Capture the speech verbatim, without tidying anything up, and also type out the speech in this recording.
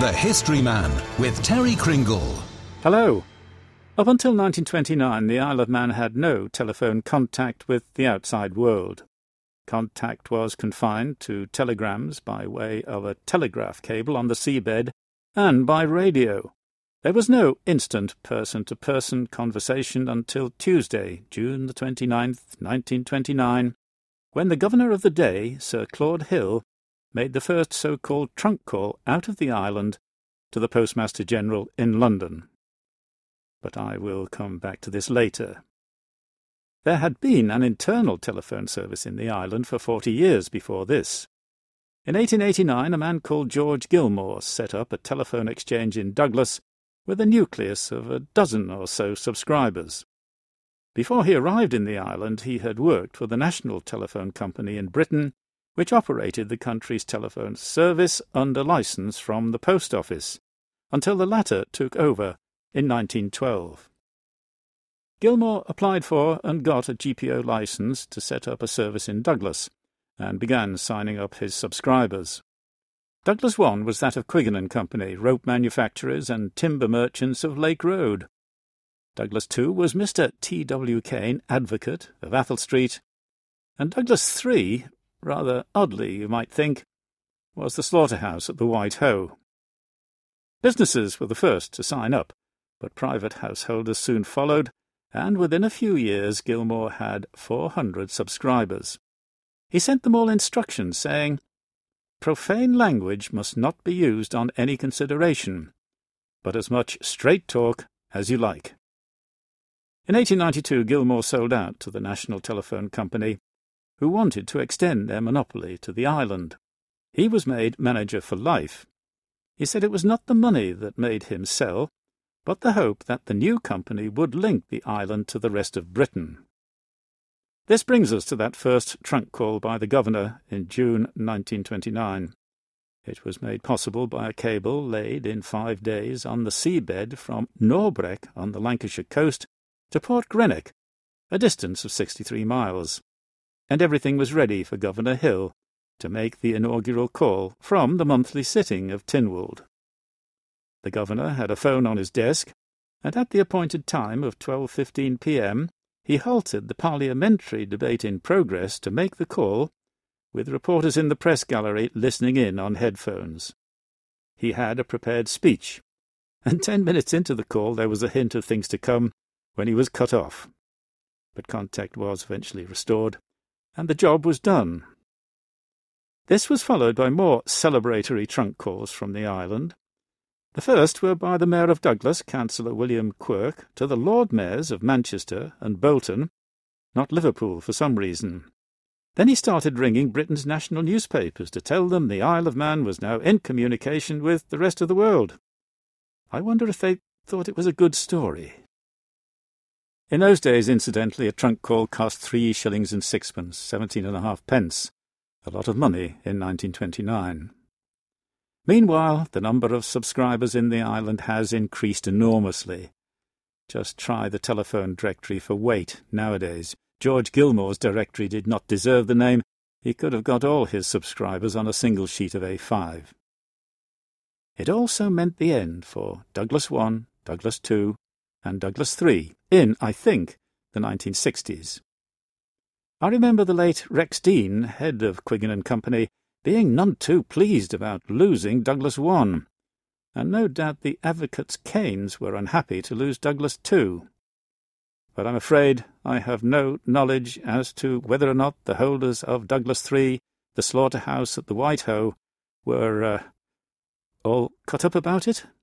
The History Man with Terry Kringle. Hello. Up until nineteen twenty-nine, the Isle of Man had no telephone contact with the outside world. Contact was confined to telegrams by way of a telegraph cable on the seabed and by radio. There was no instant person-to-person conversation until Tuesday, June the twenty-ninth, nineteen twenty-nine, when the governor of the day, Sir Claude Hill, made the first so-called trunk call out of the island to the Postmaster General in London. But I will come back to this later. There had been an internal telephone service in the island for forty years before this. In eighteen eighty-nine, a man called George Gilmore set up a telephone exchange in Douglas with a nucleus of a dozen or so subscribers. Before he arrived in the island, he had worked for the National Telephone Company in Britain, which operated the country's telephone service under licence from the Post Office, until the latter took over in nineteen twelve. Gilmore applied for and got a G P O licence to set up a service in Douglas, and began signing up his subscribers. Douglas One was that of Quiggin and Company, rope manufacturers and timber merchants of Lake Road. Douglas Two was Mister T W Kane, advocate, of Athol Street, and Douglas Three, rather oddly you might think, was the slaughterhouse at the White Hoe. Businesses were the first to sign up, but private householders soon followed, and within a few years Gilmore had four hundred subscribers. He sent them all instructions saying, "Profane language must not be used on any consideration, but as much straight talk as you like." In eighteen ninety-two, Gilmore sold out to the National Telephone Company, who wanted to extend their monopoly to the island. He was made manager for life. He said it was not the money that made him sell, but the hope that the new company would link the island to the rest of Britain. This brings us to that first trunk call by the governor in June nineteen twenty-nine. It was made possible by a cable laid in five days on the seabed from Norbreck on the Lancashire coast to Port Greenock, a distance of sixty-three miles, and everything was ready for Governor Hill to make the inaugural call from the monthly sitting of Tynwald. The governor had a phone on his desk, and at the appointed time of twelve fifteen p m he halted the parliamentary debate in progress to make the call, with reporters in the press gallery listening in on headphones. He had a prepared speech, and ten minutes into the call there was a hint of things to come when he was cut off. But contact was eventually restored, and the job was done. This was followed by more celebratory trunk calls from the island. The first were by the Mayor of Douglas, Councillor William Quirk, to the Lord Mayors of Manchester and Bolton, not Liverpool for some reason. Then he started ringing Britain's national newspapers to tell them the Isle of Man was now in communication with the rest of the world. I wonder if they thought it was a good story. In those days, incidentally, a trunk call cost three shillings and sixpence, seventeen and a half pence, a lot of money in nineteen twenty-nine. Meanwhile, the number of subscribers in the island has increased enormously. Just try the telephone directory for weight nowadays. George Gilmore's directory did not deserve the name. He could have got all his subscribers on a single sheet of A five. It also meant the end for Douglas One, Douglas Two, and Douglas Three, in, I think, the nineteen sixties. I remember the late Rex Dean, head of Quiggin and Company, being none too pleased about losing Douglas One, and no doubt the advocates Kanes were unhappy to lose Douglas Two. But I'm afraid I have no knowledge as to whether or not the holders of Douglas Three, the slaughterhouse at the White Hoe, were uh, all cut up about it.